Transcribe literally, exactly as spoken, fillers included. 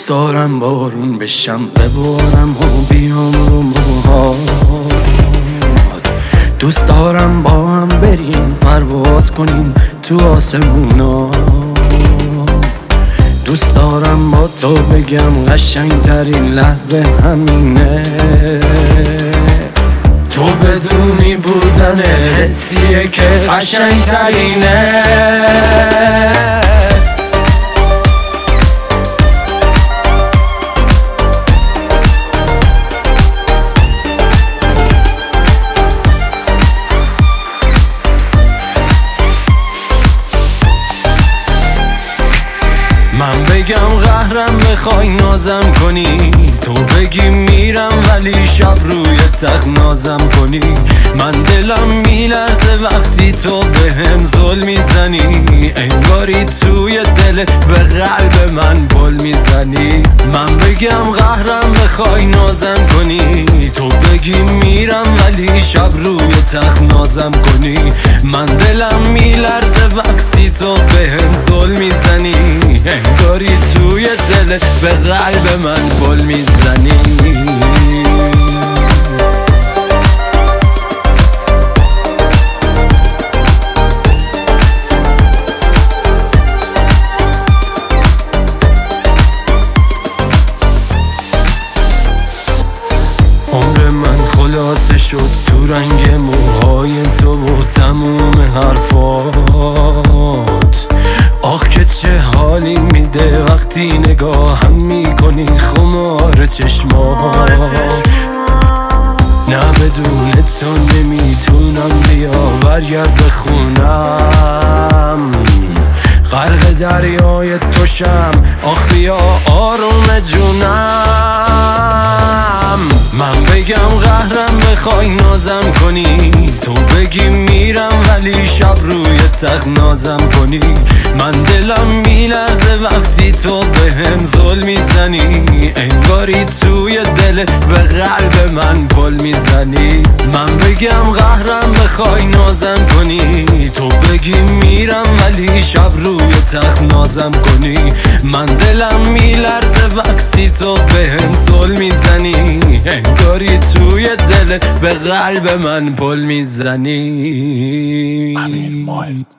دوست دارم بارون بشم ببارم و بیام رو موهات. دوست دارم با هم بریم پرواز کنیم تو آسمونا. دوست دارم با تو بگم قشنگ ترین لحظه همینه. تو بدونی بودن حسیه که قشنگ ترینه. من بگم قهرم بخوای نازم کنی، تو بگی میرم ولی شب روی تخت نازم کنی. من دلم میلرزه وقتی تو بهم ظلم میزنی، انگاری توی دلت به قلب من پل میزنی. من بگم قهرم بخوای نازم کنی، تو بگی میرم ولی شب روی تخت نازم کنی. من دلم میلرزه وقتی تو بهم ظلم میزنی، انگاری توی دلت به قلب من پل میزنی. عمر من خلاصه شد تو رنگ موهای تو و تموم حرفات. آخ که چه حالی میده وقتی نگاهم میکنی خمار چشمات. نه بدون تو نمیتونم بیا برگرد بخونم، غرق دریای توشم آخ بیا آروم جونم. من بگم قهرم بخوای نازم کنی، تو بگی میرم ولی شب روی تخت نازم کنی. من دلم میلرزه وقتی تو بهم ظلم میزنی، انگاری توی دلت به قلب من پل میزنی. من بگم قهرم بخوای نازم کنی، تو بگی میرم ولی شب روی تخت نازم کنی. من دلم میلرزه وقتی تو بهم ظلم میزنی، انگاری توی دلت به قلب من پل میزنی.